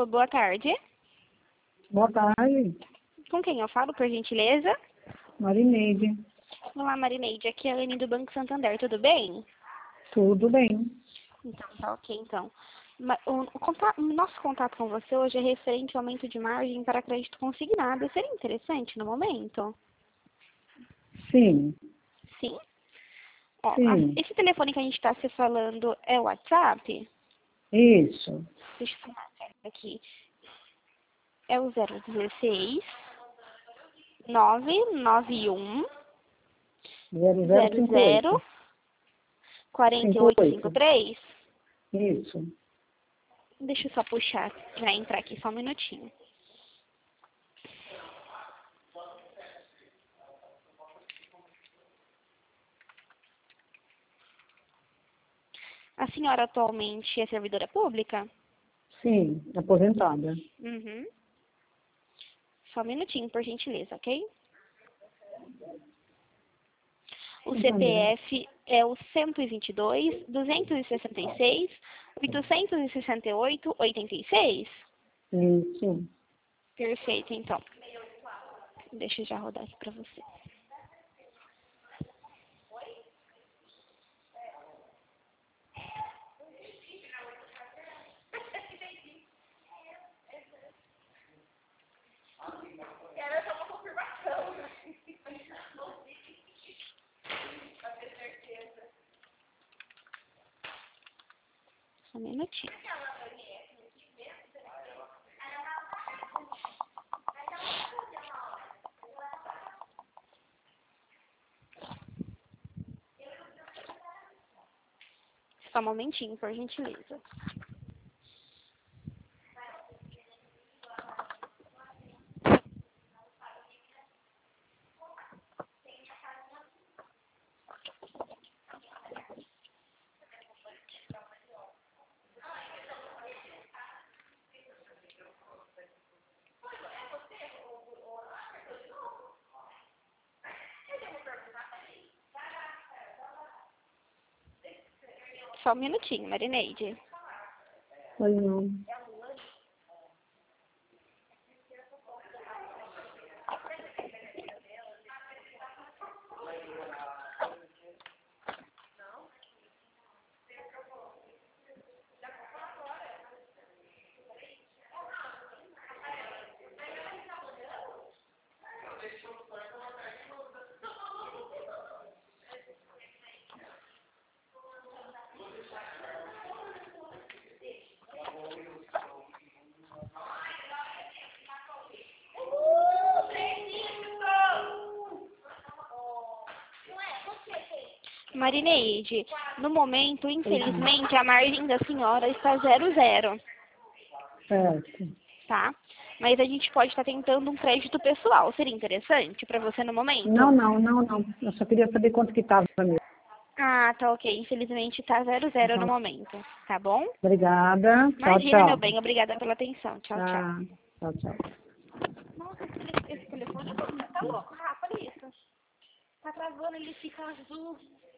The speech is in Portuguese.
Alô, boa tarde. Boa tarde, Com quem eu falo, por gentileza? Marineide. Olá, Marineide. Aqui é a Aline do Banco Santander, tudo bem? Tudo bem? Então, tá ok, então. O nosso contato com você hoje é referente ao aumento de margem para crédito consignado. Seria interessante no momento? Sim, Sim? Ó, sim, esse telefone que a gente está se falando é o WhatsApp? isso. Deixa eu marcar aqui. É o 016 991 00 0058. 58. 4853? Isso. Deixa eu só puxar para entrar aqui só um minutinho. A senhora atualmente é servidora pública? Sim, aposentada. Uhum. Só um minutinho, por gentileza, ok? O Santander. CPF é o 122 266 868 86? Isso. Perfeito, então. Deixa eu já rodar aqui para você. Só um minutinho. Só um momentinho, por gentileza. Só um minutinho, Marineide. Foi não. Marineide, no momento, Foi não. infelizmente, a margem da senhora está 00, Certo. tá? Mas a gente pode estar tentando um crédito pessoal. Seria interessante para você no Não, momento? não, não, não. Eu só queria saber quanto que estava mesmo. Ah, tá ok. Infelizmente tá 00 no Então, momento, tá bom? obrigada. Tchau, Imagina, meu tchau. bem. Obrigada pela atenção. Tchau, tchau. Tá. Tchau, tchau. Nossa, esse telefone tá louco, Rafa, olha isso. Tá travando, ele fica azul.